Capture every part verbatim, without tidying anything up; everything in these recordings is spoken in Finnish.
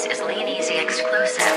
is Lean Easy exclusive.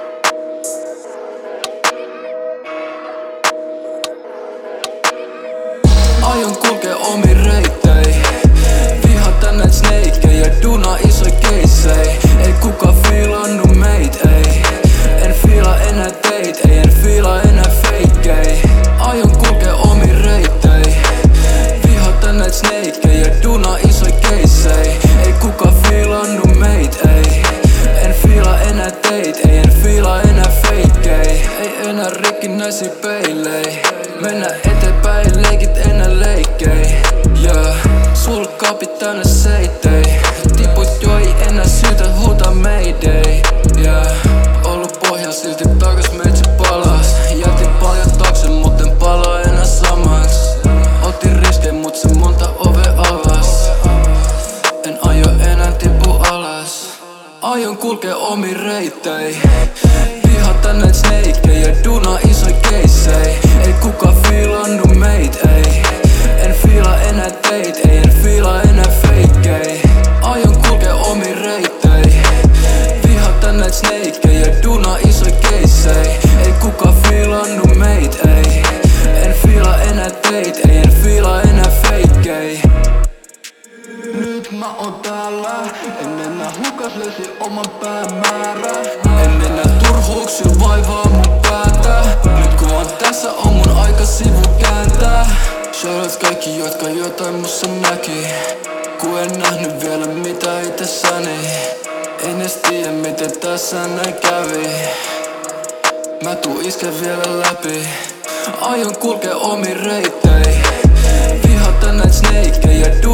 Aion kulkee omin reittei, vihata näit snakeja, duna isoi keissei. Ei kuka fiilannu meit, ei. En fiila enää teit, ei en fiila enää feikkei. Aion kulkee omin reittei, vihata näit snakeja, duna isoi keissei. Ei kuka fiilannu meit, ei. En fiila enää teit, ei en fiila enää feikkei. Ei enää rikkinäisiä peilei, mennä eteenpäin, leikit enää leikkei. Yeah. Sul kapit tänne seitei, tiput jo ei enää syytä huuta mayday. Yeah. Ollu pohja silti takas meitsi palas, jätin paljon taakse mut en palaa enää samaks. Otin riskein mut se monta ove avas, en aio enää tipu alas. Aion kulkee omin reittei, vihata näit snakeja, duna isoi keissei. Ei kuka fiilannu meit, ei. En fiila enää teit, ei en fiila enää feikkei. Aion kulkee omin reittei, vihata näit snakeja, duna isoi keissei. Ei kuka fiilannu meit, ei. En fiila enää teit, ei en fiila enää feikkei. Nyt mä oon täällä, en enää hukas löysi oman päämäärä. En enää turhuuksia vaivaa mun päätä. Nyt kun oon tässä on mun aika sivu kääntää. Shoutouts kaikki jotka jotain mussa näki, ku en nähnyt vielä mitä itsessäni. En edes tiedä miten tässä näin kävi. Mä tuun iske vielä läpi. Aion kulkee omin reittei, vihata näit snakeja.